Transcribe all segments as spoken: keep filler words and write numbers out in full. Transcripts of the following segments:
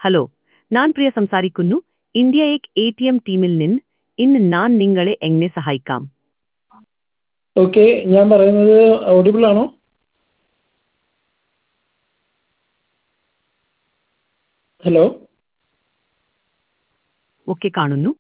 Hello, ഞാൻ പ്രിയ സംസാരിക്കുന്നു. India എക് എ ടി എം ടീമിൽ നിന്ന്. ഇന്ന് ഞാൻ നിങ്ങളെ എങ്ങനെ സഹായിക്കാം? ഓക്കെ, ഞാൻ പറയുന്നത് ഓഡിബിൾ ആണോ? ഹലോ. ഓക്കെ, കാണുന്നു.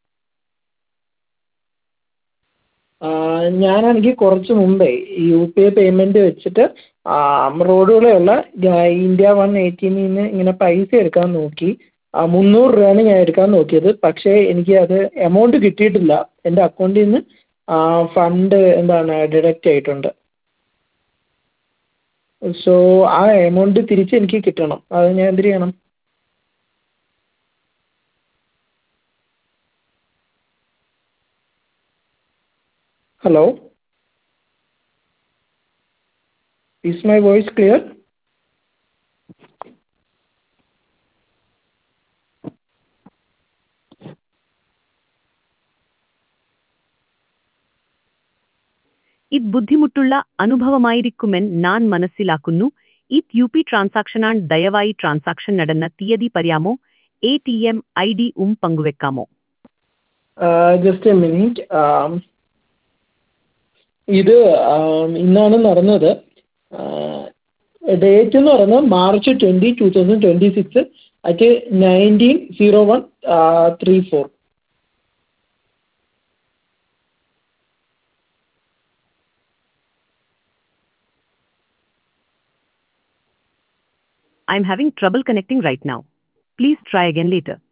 ഞാനാണെങ്കിൽ കുറച്ച് മുമ്പേ യു പി ഐ പേയ്മെന്റ് വെച്ചിട്ട് റോഡുകളുള്ള ഇന്ത്യ വൺ എ ടി എമ്മിൽ നിന്ന് ഇങ്ങനെ പൈസ എടുക്കാൻ നോക്കി. മുന്നൂറ് രൂപയാണ് ഞാൻ എടുക്കാൻ നോക്കിയത്. പക്ഷേ എനിക്ക് അത് എമൗണ്ട് കിട്ടിയിട്ടില്ല. എൻ്റെ അക്കൗണ്ടിൽ നിന്ന് ഫണ്ട് എന്താണ് ഡിഡക്റ്റ് ആയിട്ടുണ്ട്. സോ ആ എമൗണ്ട് തിരിച്ച് എനിക്ക് കിട്ടണം. അത് ഞാൻ എന്ത് ചെയ്യണം? Hello, is my voice clear? ഇത് ബുദ്ധിമുട്ടുള്ള അനുഭവമായിരിക്കുമെന്ന് ഞാൻ മനസ്സിലാക്കുന്നു. ഇത് യു പി ട്രാൻസാക്ഷനാണ്. ദയവായി ട്രാൻസാക്ഷൻ നടന്ന തീയതി പറയാമോ? A T M I D ഉം പങ്കുവെക്കാമോ? Just A minute. ഇത് ഇന്നാണ് നടന്നത്. ഡേറ്റ് എന്ന് പറയുന്നത് March twenty two thousand twenty six at nineteen zero one three four. I'm having trouble connecting right now. Please try again later.